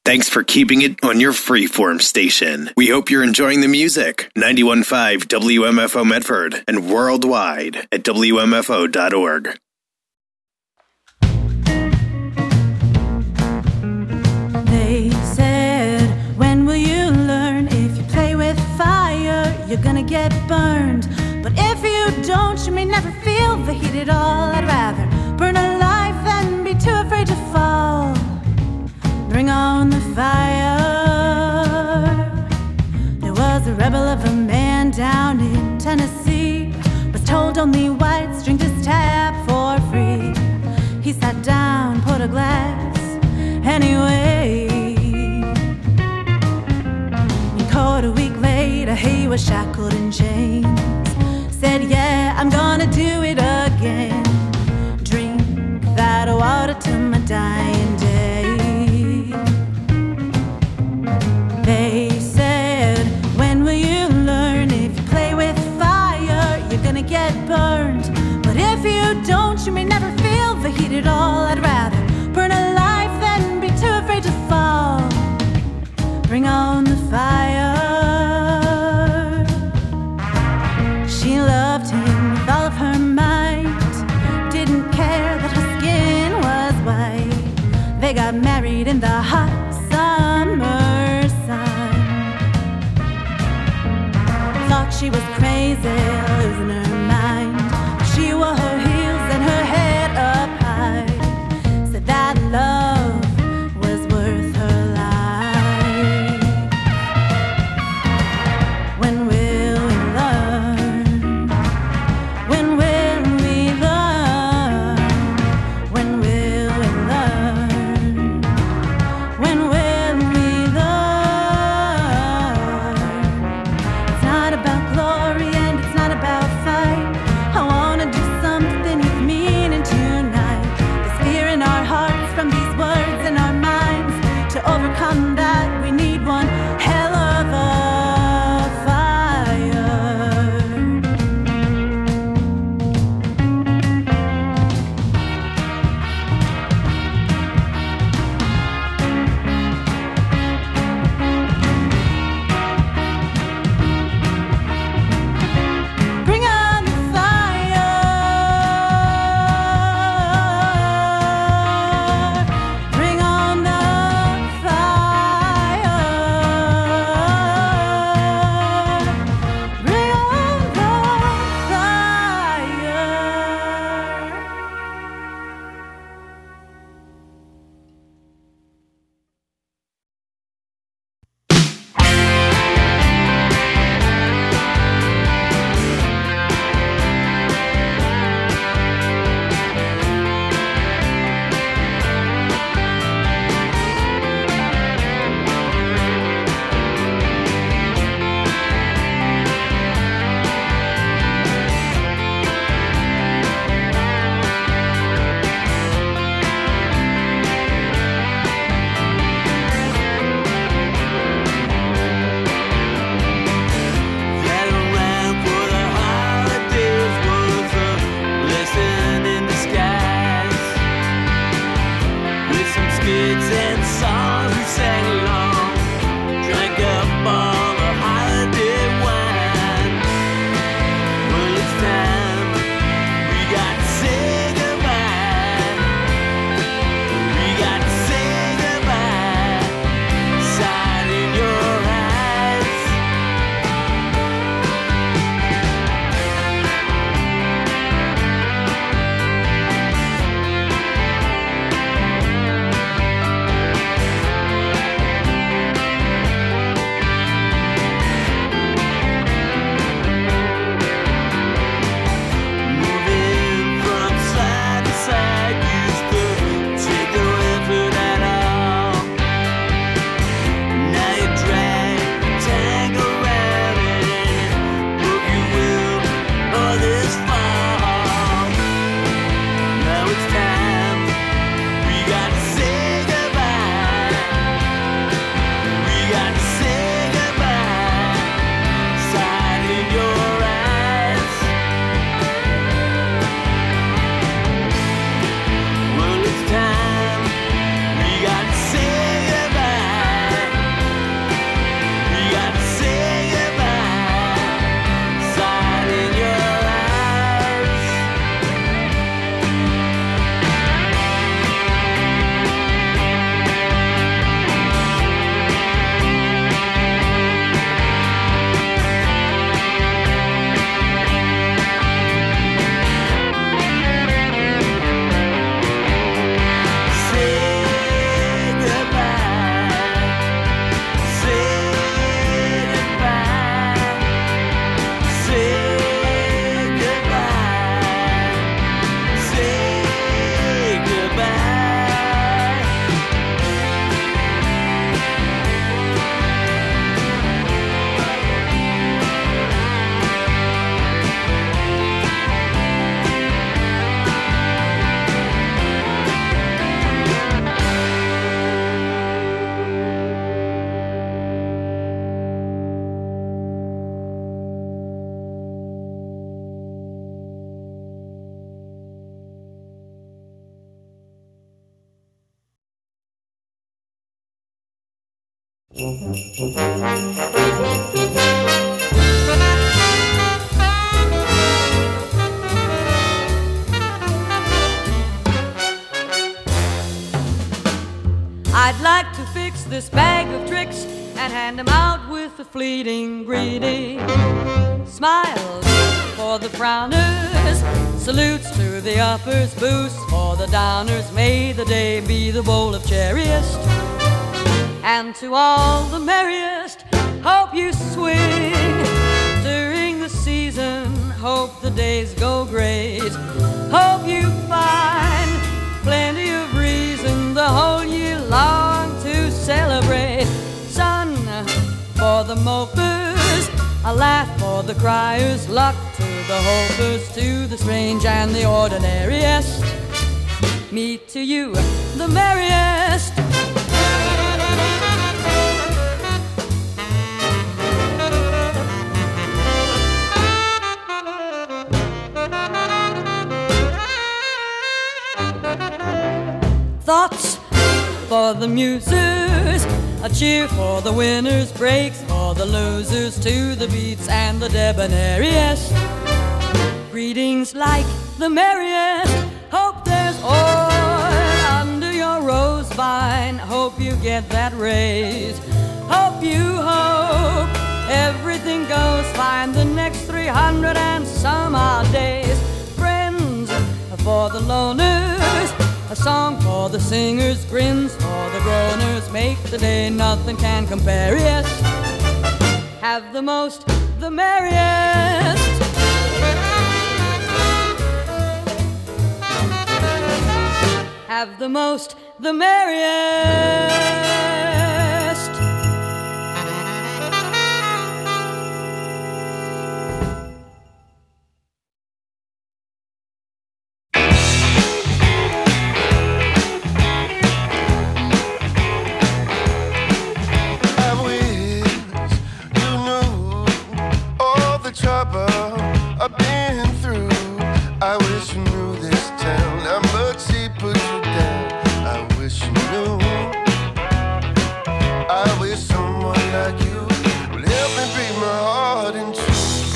Thanks for keeping it on your freeform station. We hope you're enjoying the music. 91.5 WMFO Medford and worldwide at WMFO.org. They said, when will you learn? If you play with fire, you're gonna get burned. But if you don't, you may never feel the heat at all. I'd rather burn alive than be too afraid to fall. Bring on the fire. There was a rebel of a man down in Tennessee, was told only whites drink this tap for free. He sat down, put a glass anyway. And caught a week later, he was shackled in chains. Said, yeah, I'm gonna do it again. Drink that water till my dying day. They said, when will you learn? If you play with fire, you're gonna get burned. But if you don't, you may never feel the heat at all. I'd rather burn alive than be too afraid to fall. Bring on the fire. She loved him with all of her might, didn't care that her skin was white. They got married in the hot summer sun. Thought she was crazy, losing her mind. She wore her heels and her head up high. Said that love was worth her life. When will we learn? When will we learn? When will we learn? When I'd like to fix this bag of tricks and hand 'em out with a fleeting greeting. Smiles for the frowners, salutes to the uppers, boosts for the downers. May the day be the bowl of cherriest, and to all the merriest, hope you swing during the season. Hope the days go great. Hope you find plenty of reason the whole year long to celebrate. Sun for the mopers, a laugh for the criers, luck to the hopers, to the strange and the ordinariest. Me to you, the merriest. Thoughts for the musers, a cheer for the winners, breaks for the losers, to the beats and the debonairiest. Greetings like the merriest. Hope there's oil under your rose vine. Hope you get that raise. Hope everything goes fine the next 300 and some odd days. Friends for the loners, a song for the singers, grins for the groaners, make the day nothing can compare, yes. Have the most, the merriest. Have the most, the merriest. I've been through. I wish you knew this town, how much he put you down. I wish you knew. I wish someone like you would help me break my heart in two.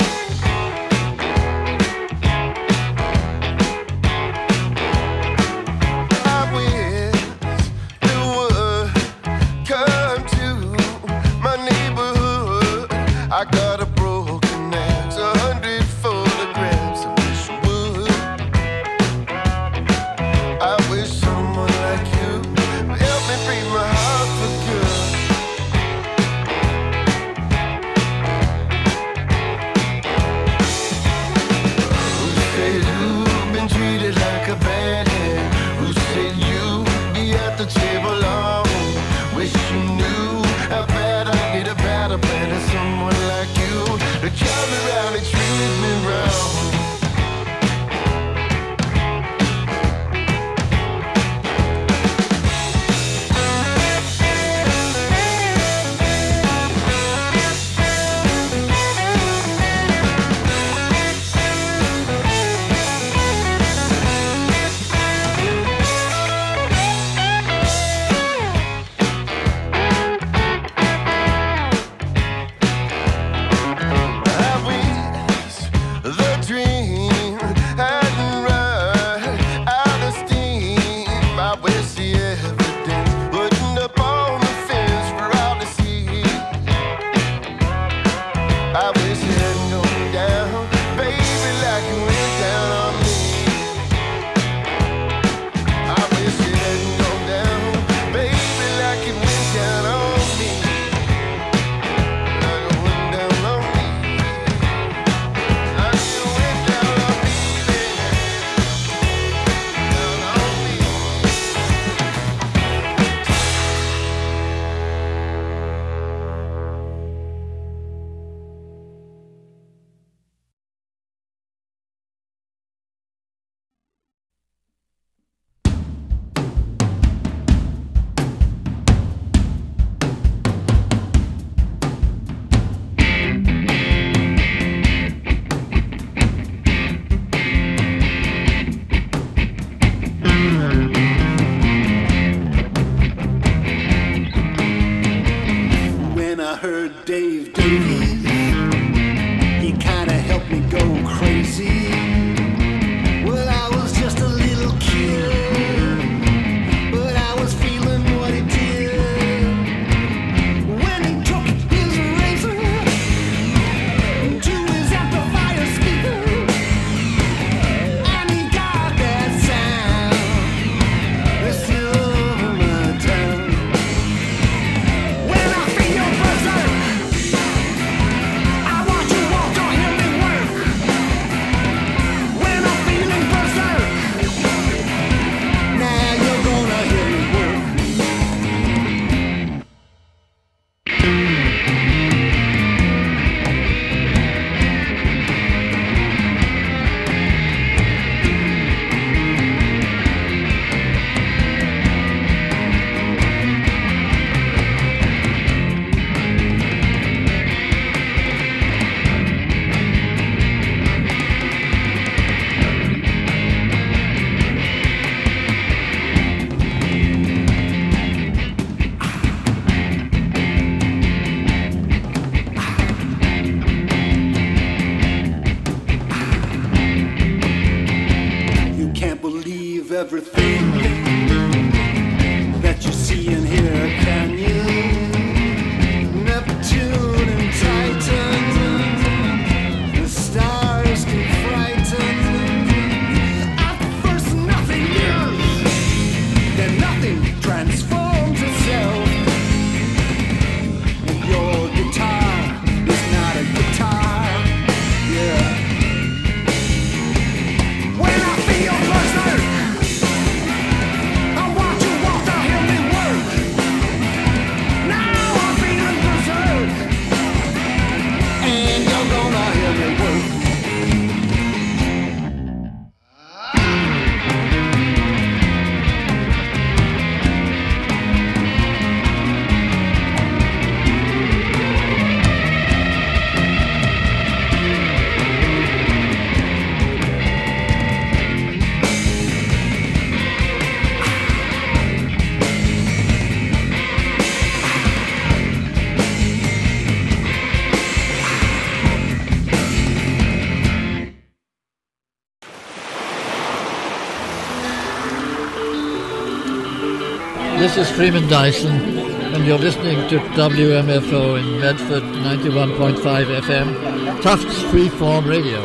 I wish you would come to my neighborhood. I got a broken axe, 100 photographs. I wish you would. I wish someone like you would help me break my heart for good. Who said you've been treated like a bad hand? Who said you'd be at the table long? Wish you knew how bad I need a better plan than someone like you to come around and treat me wrong. I heard Dave Davies, he kinda helped me go crazy. Well, I was just a little kid, but I was feeling what he did. When he took his razor to his amplifier speaker, and he got that sound that's still over my tongue. When I feel berserk, I want you all to hear me work. When I'm feeling berserk, now you're gonna hear me work. You can't believe everything that you see and hear, can you? Neptune and Titan, the stars can frighten. At first nothing is, then nothing transforms itself. And your guitar is not a guitar, yeah. When I feel berserk, I want you all to hear me work. Now I'm feeling berserk, and you're gonna hear me work. This is Freeman Dyson, and you're listening to WMFO in Medford 91.5 FM, Tufts Freeform Radio.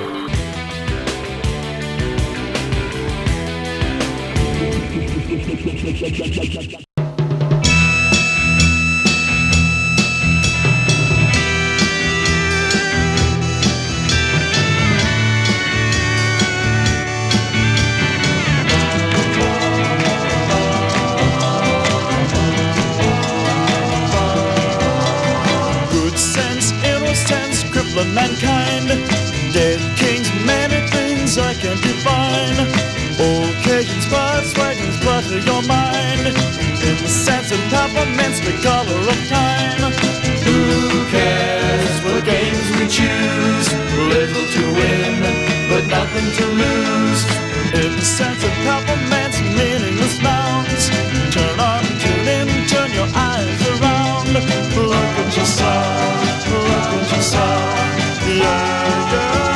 Good sense, innocence, crippling mankind. Dead kings, many things I can't define. Occasions, spots, wagons, clutter your mind. In the sense of peppermints, the color of time. Who cares what games we choose? Little to win, but nothing to lose. In the sense of peppermints, meaningless nouns. Turn on, tune in, turn your eyes around. Look at yourself, look at yourself. Yeah,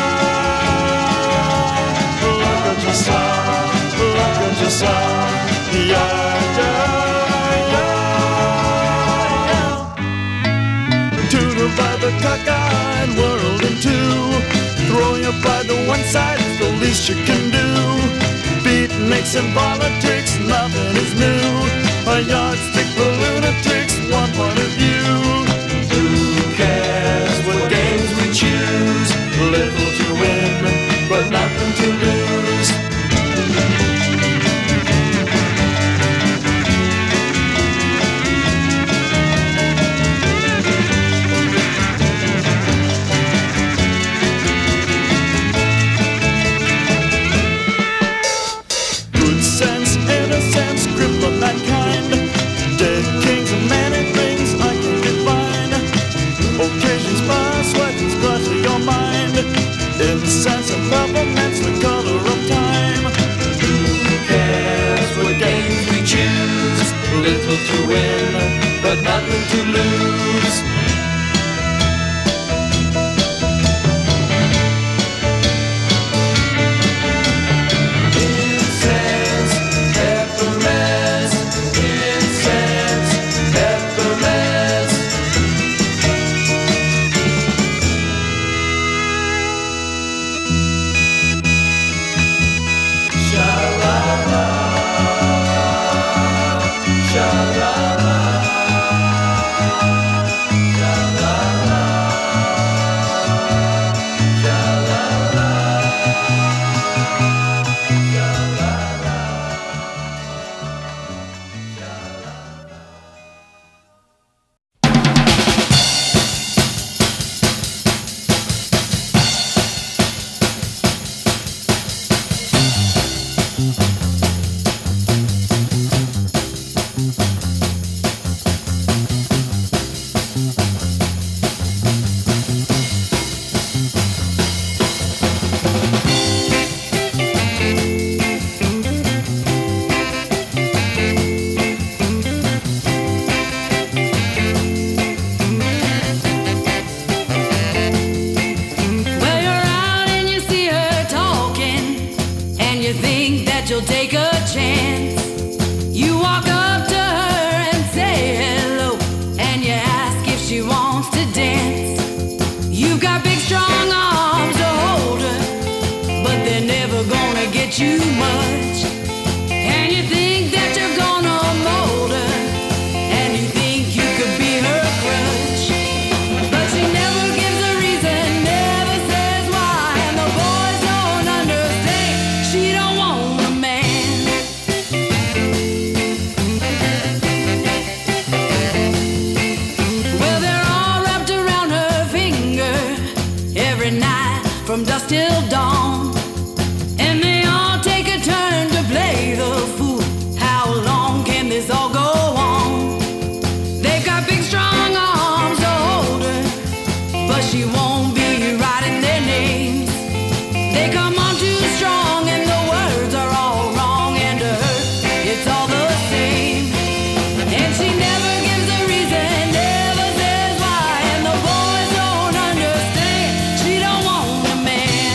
yeah. Look at yourself, look at yourself. Yeah, yeah, yeah. Tune by the cockeyed world in two. Throw your pride to one side, it's the least you can do. Beatniks and politics, nothing is new. A yardstick for lunatics, one point of view. Who cares what games we choose? Little to win, but nothing to lose. Good sense, innocence, cripple mankind. Dead kings and many things I can define. Occasions pass, legends clutter your mind. In the sense of peppermints, the color of time. Who cares what games we choose? Little to win, but nothing to lose. from dusk till dawn. And they all take a turn to play the fool. How long can this all go on? They've got big strong arms to hold her, but she won't be writing their names. They come on too strong and the words are all wrong, and to her it's all the same. And she never gives a reason, never says why, and the boys don't understand. She don't want a man.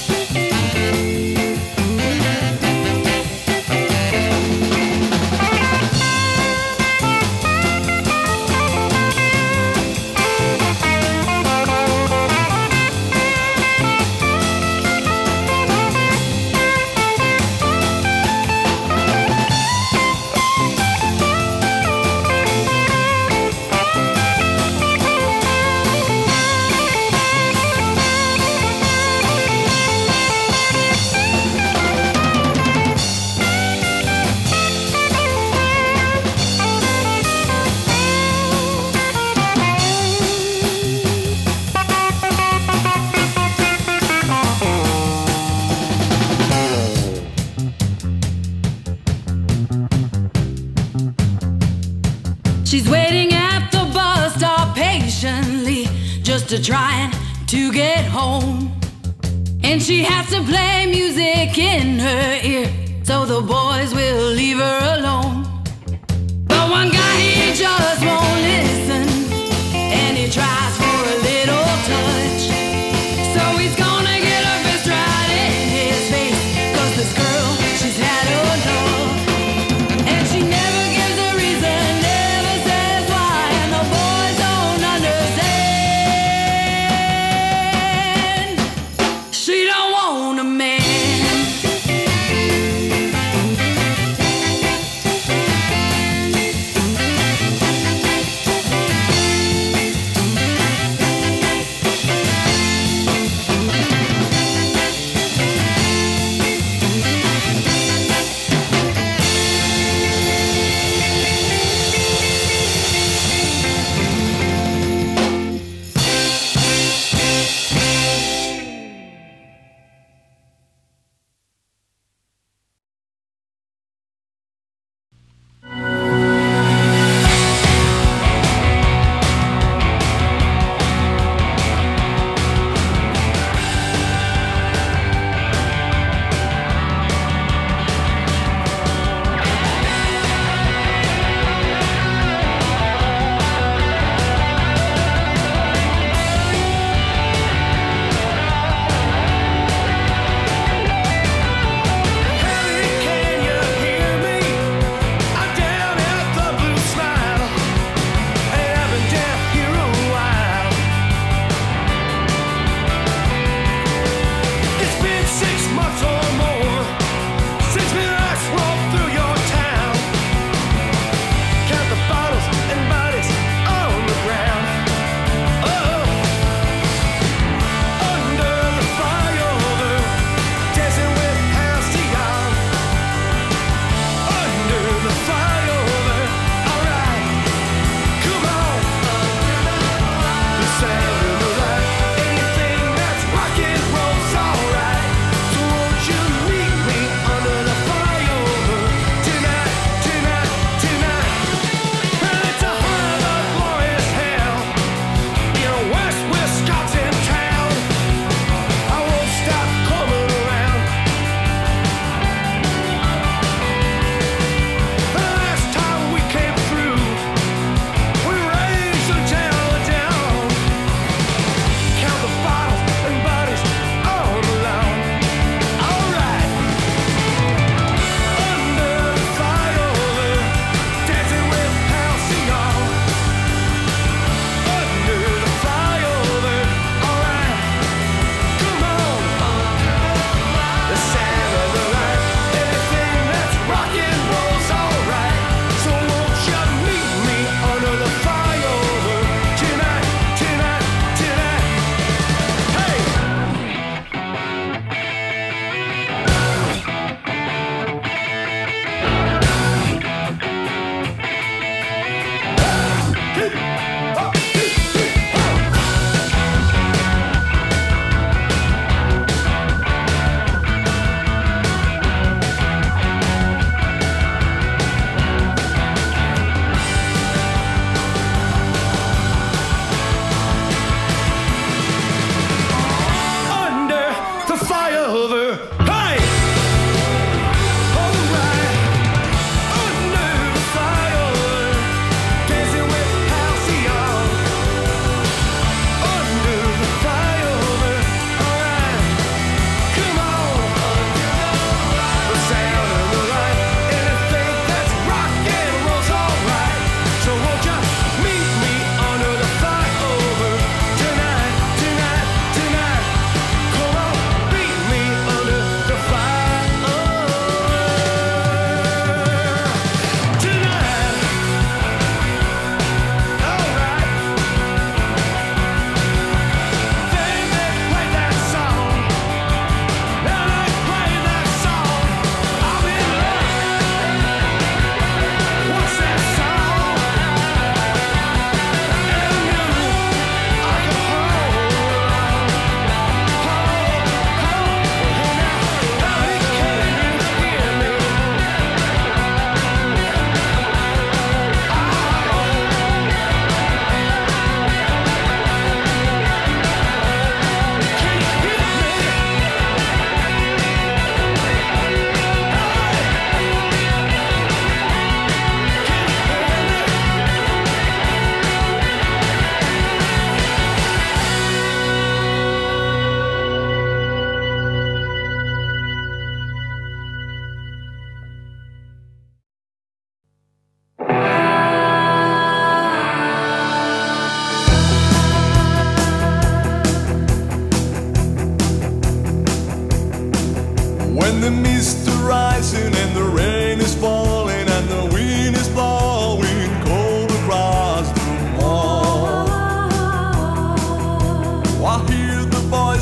She's waiting at the bus stop patiently, just to trying to get home. And she has to play music in her ear, so the boys will leave her alone. But one guy, he just won't listen, and he tries for a little touch. So he's gonna get her fist right in his face, 'cause this girl, she's had enough. And she never gives a reason, never says why, and the boys don't understand. She don't want a man.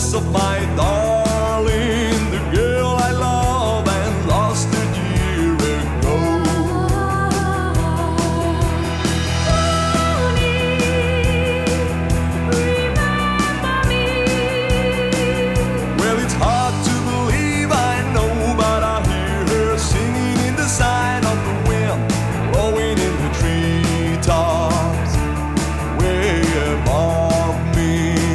place of my darling, the girl I love and lost a year ago. Well, it's hard to believe, I know, but I hear her singing in the sign of the wind, blowing in the treetops way above me.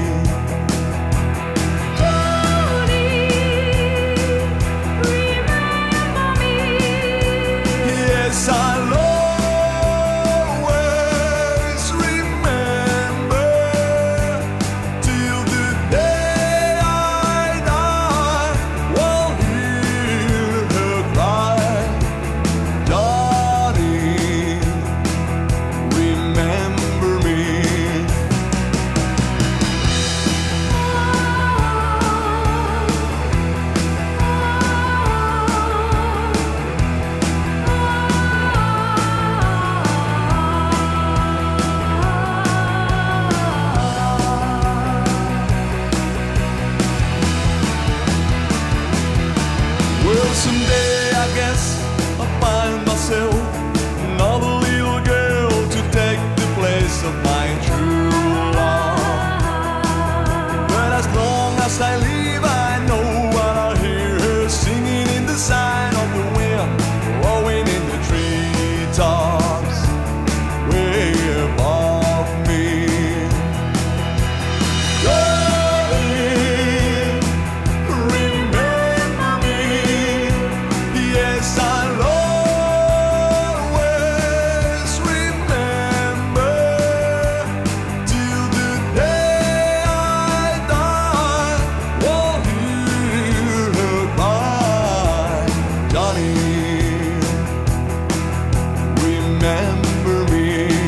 Yes, I'll always remember till the day I die. While hear her cry, Johnny, remember me. Well, someday I guess I'll find myself another little girl to take the place of my true love. But as long as I live, I know what I hear her singing in the sign of the wind, blowing in the treetops way above me. Darling, remember me. Yes, I'll always remember till the day I die. While hear her cry, Johnny, remember me.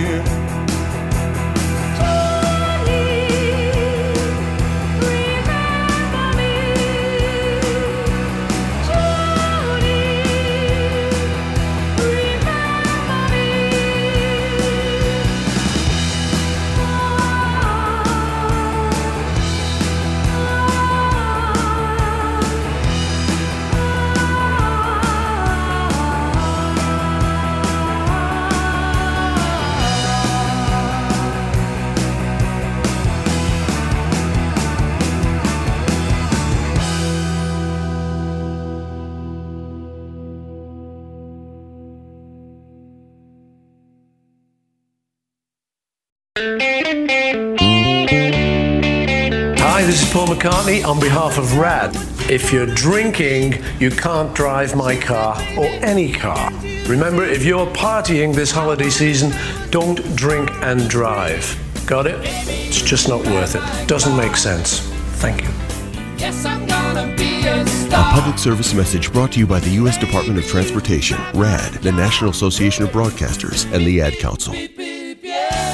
Hi, this is Paul McCartney on behalf of RAD. If you're drinking, you can't drive my car or any car. Remember, if you're partying this holiday season, don't drink and drive. Got it? It's just not worth it. Doesn't make sense. Thank you. Yes, I'm gonna be a A star. public service message brought to you by the U.S. Department of Transportation, RAD, the National Association of Broadcasters, and the Ad Council. Beep, beep, yeah.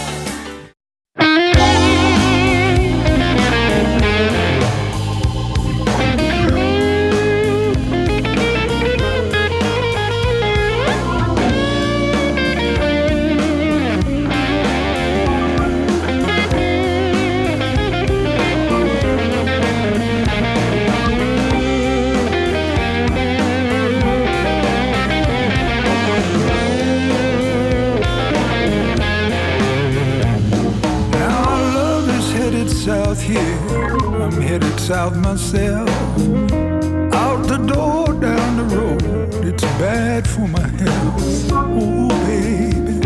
South here, I'm headed south myself. Out the door, down the road, it's bad for my health. Oh baby,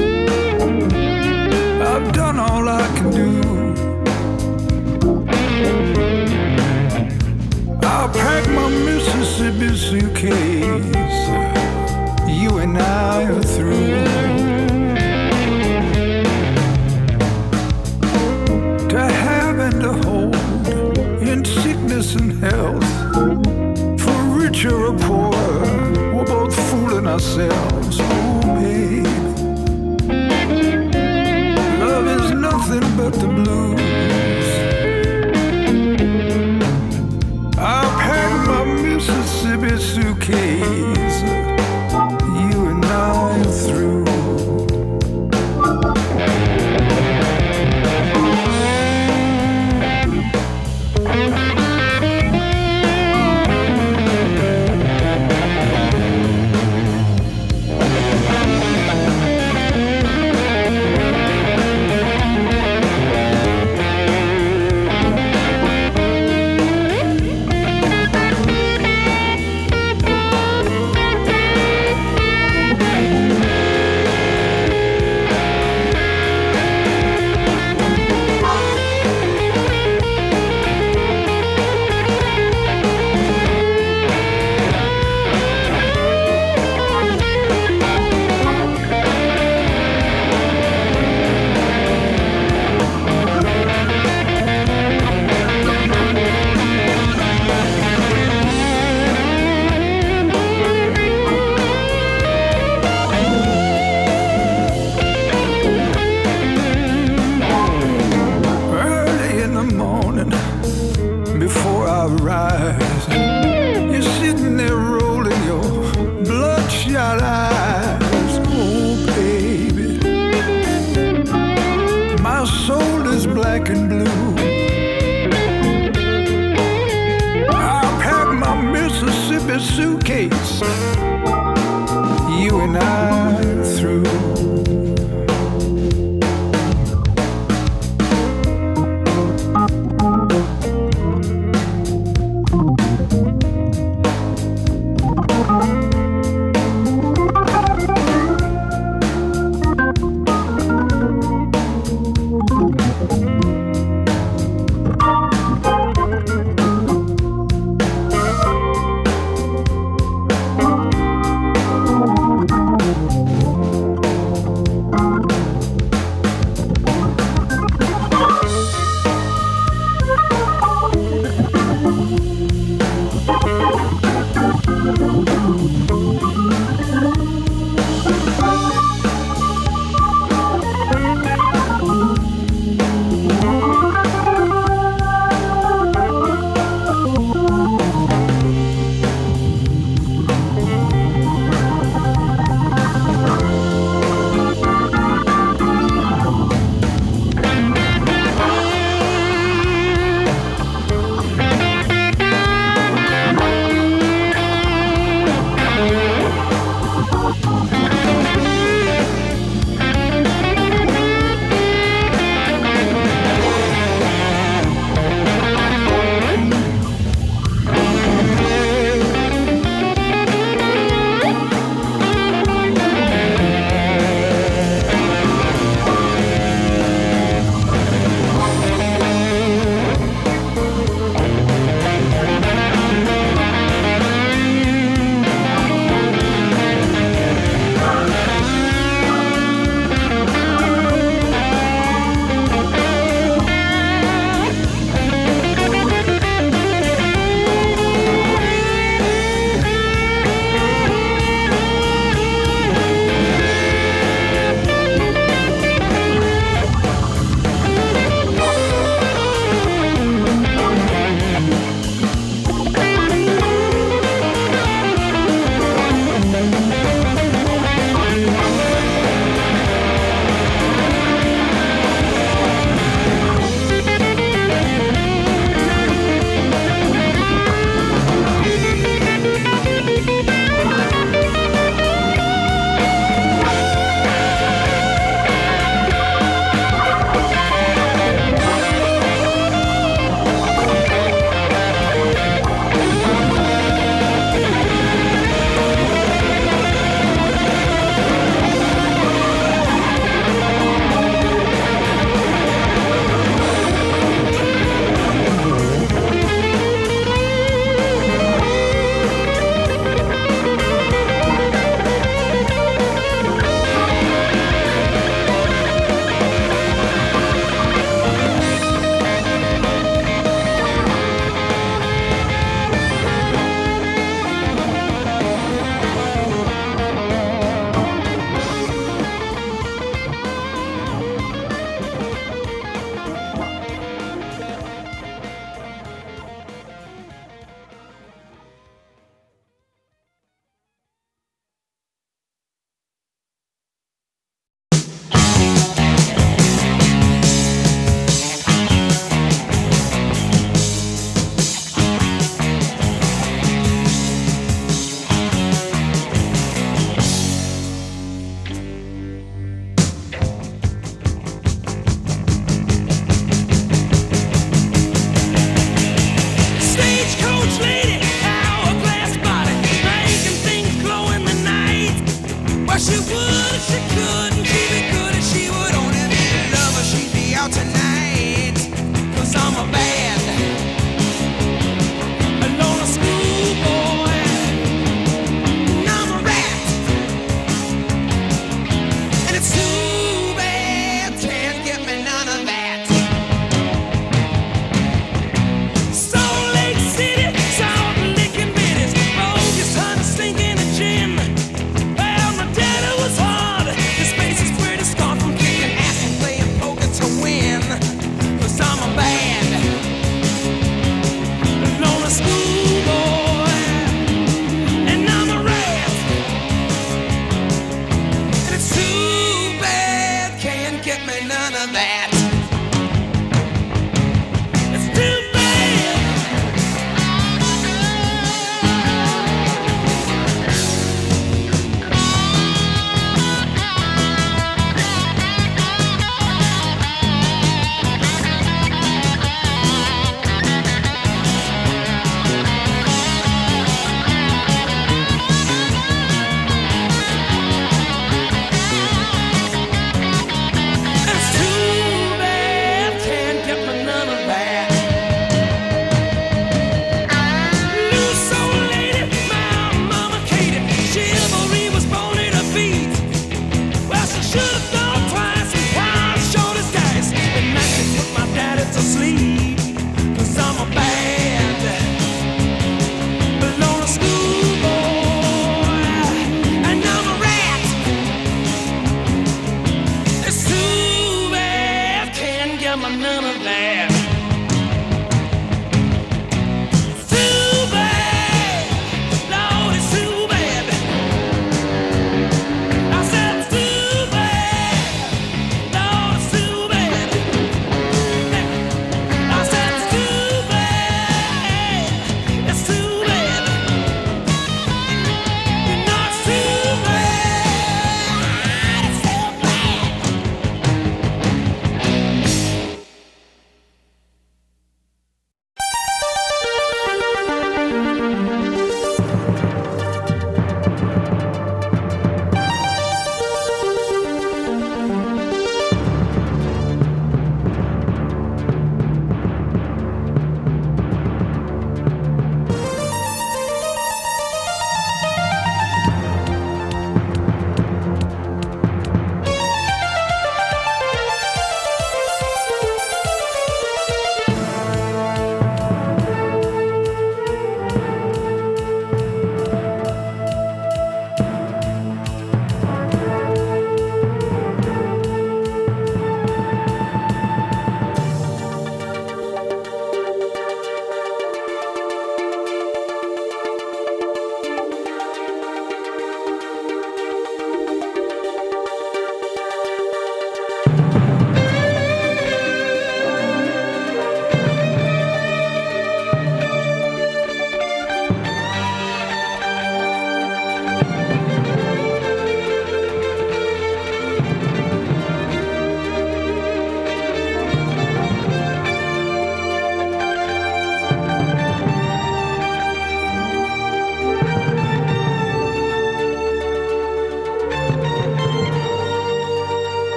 I've done all I can do. I'll pack my Mississippi suitcase. You and I are through. To have and to hold, in sickness and health, for richer or poorer, we're both fooling ourselves. Oh babe, love is nothing but the blues. I'll pack my Mississippi suitcase. You and I are through. morning before I rise. You're sitting there rolling your bloodshot eyes. Oh, baby, my soul is black and blue. I'll pack my Mississippi suitcase. You and I are through.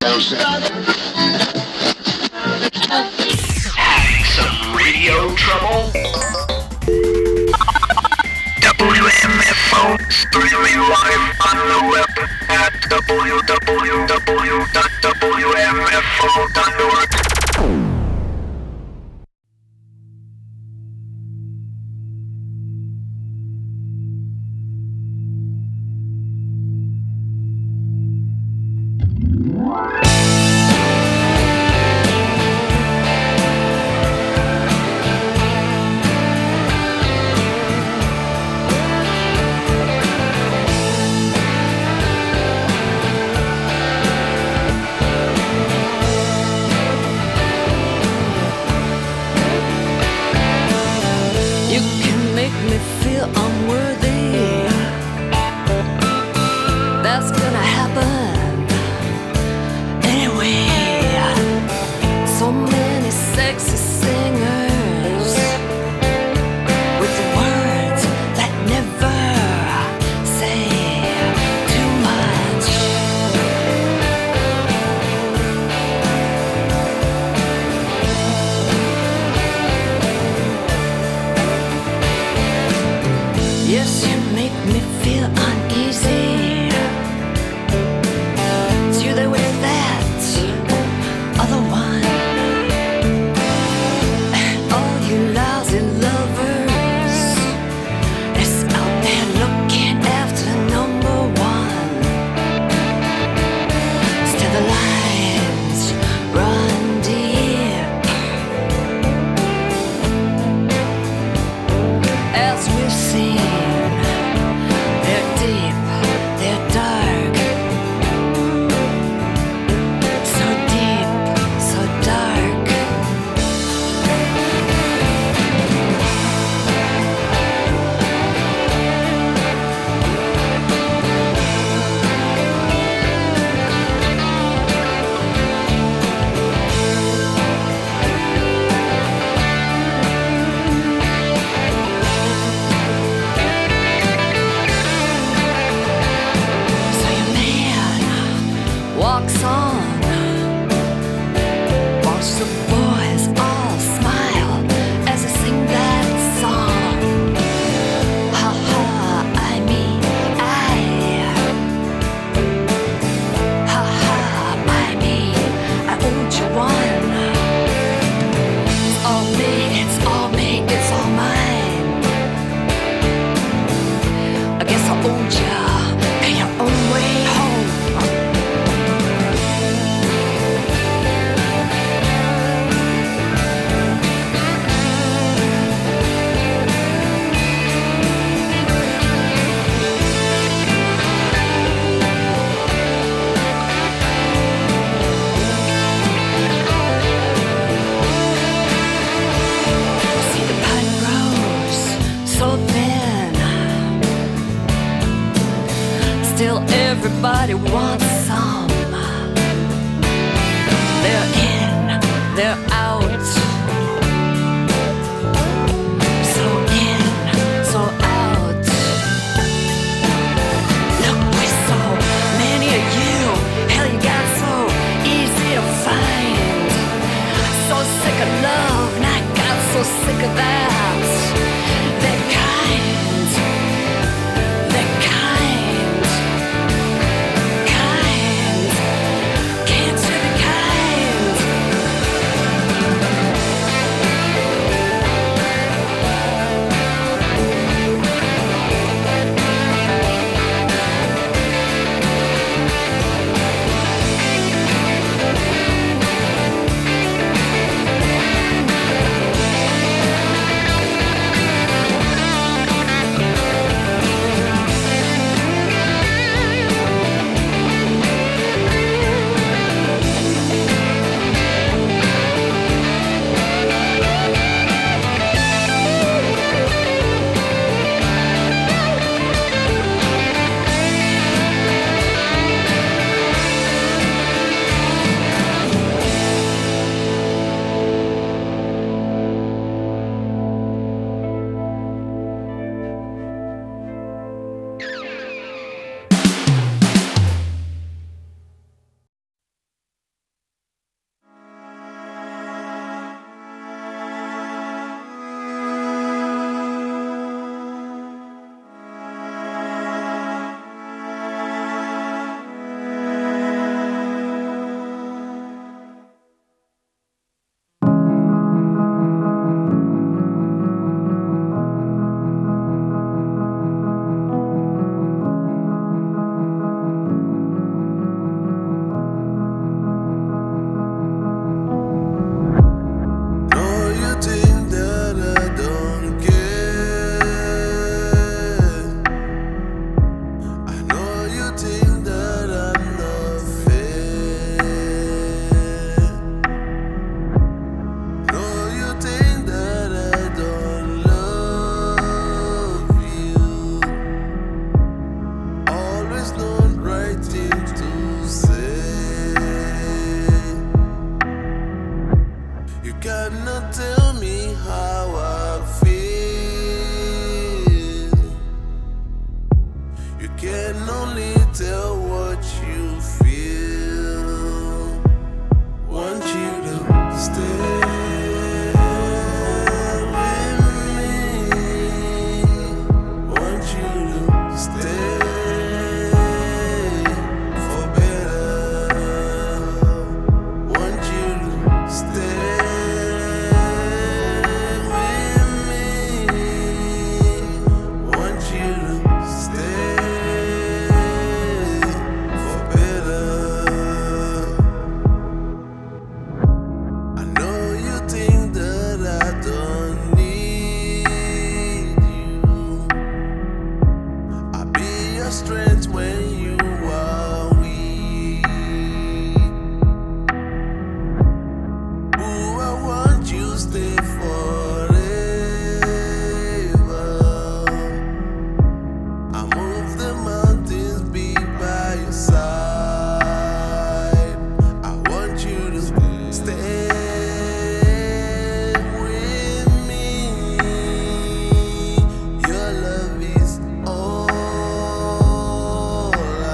Having some radio trouble? WMFO streaming live on the web at www.wmfo.org. Everybody wants some. They're in, they're out. So in, so out. Look, with so many of you, hell, you got so easy to find. So sick of love, and I got so sick of that. They're kind, they're kind. Can't you be kind? is not right thing to say. You cannot tell me how I feel. You can only tell what you feel. Want you to stay with me. Want you to stay for better. Want you to stay with me. Want you to stay for better. I know you think that I don't need you. I'll be your strength when you are weak. Ooh, I want you to stay forever. I move the mountains, be by your side. I want you to stay with me. Your love is all I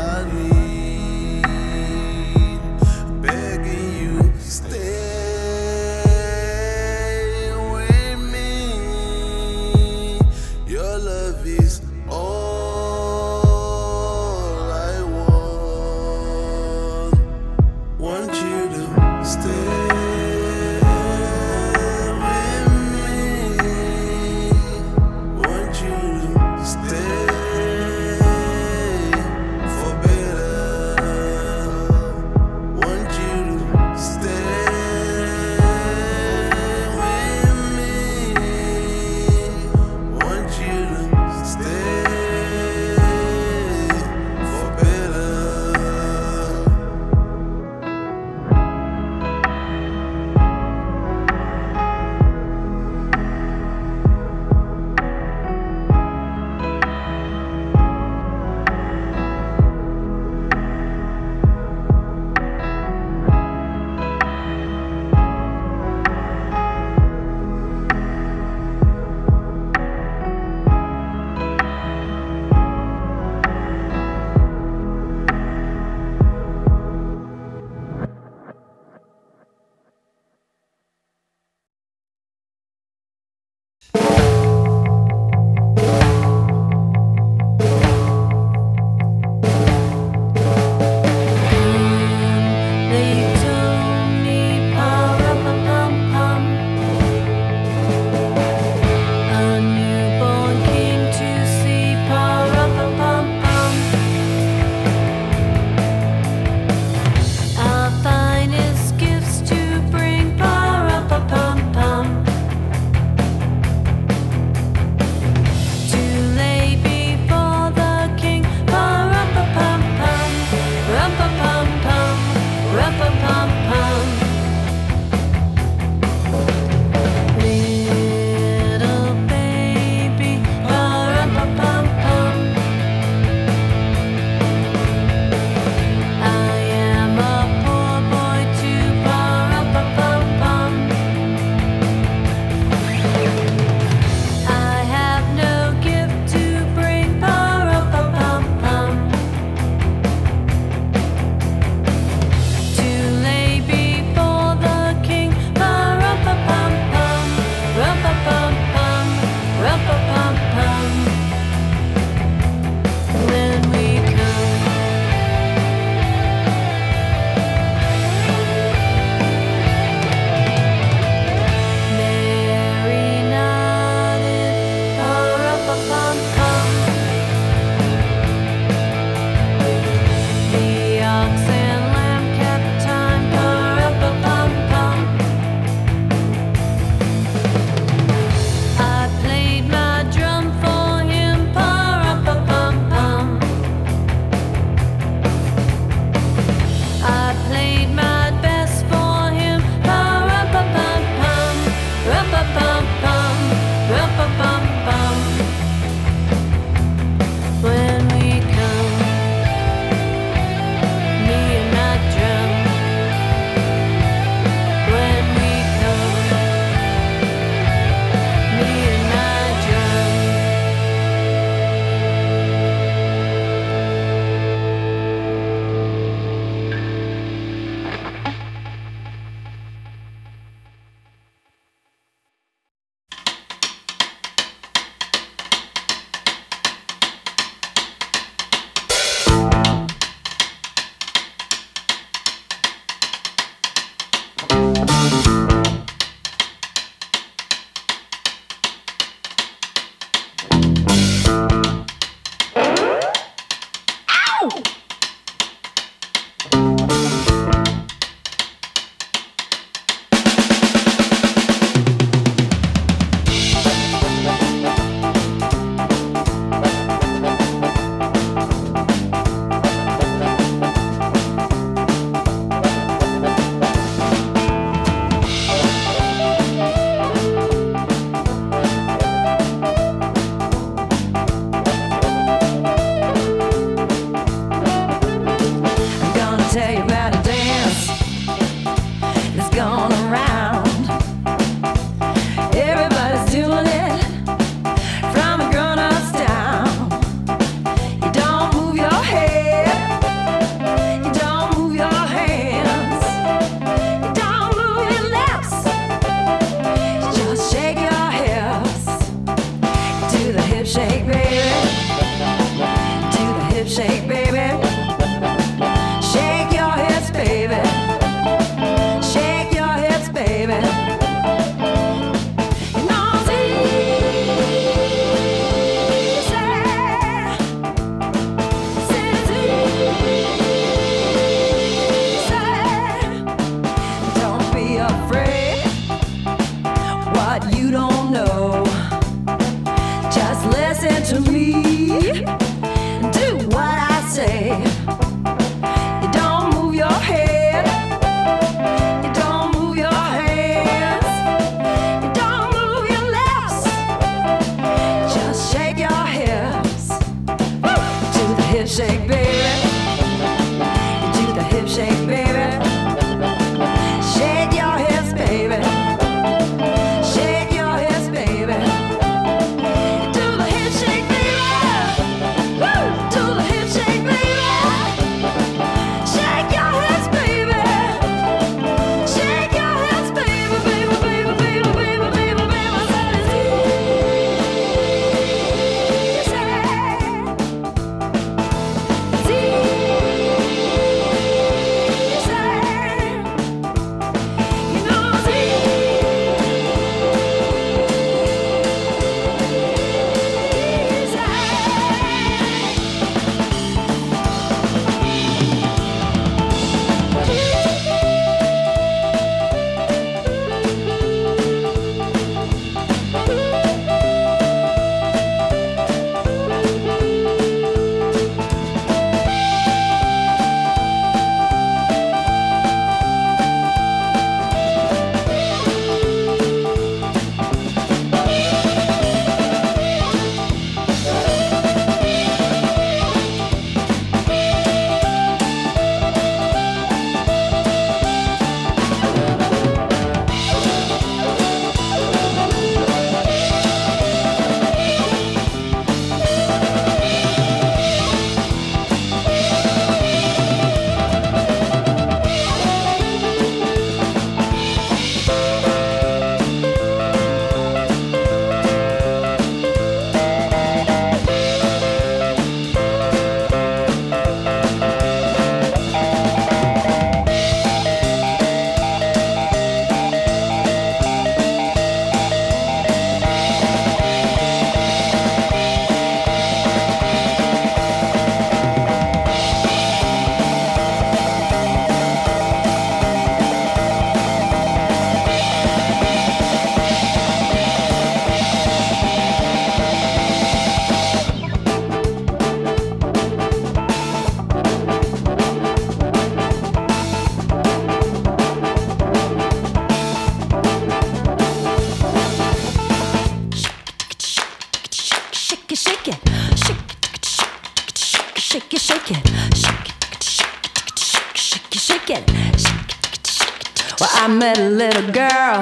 Well, I met a little girl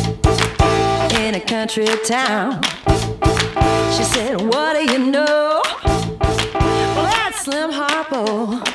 in a country town. She said, what do you know? Well, that's Slim Harpo.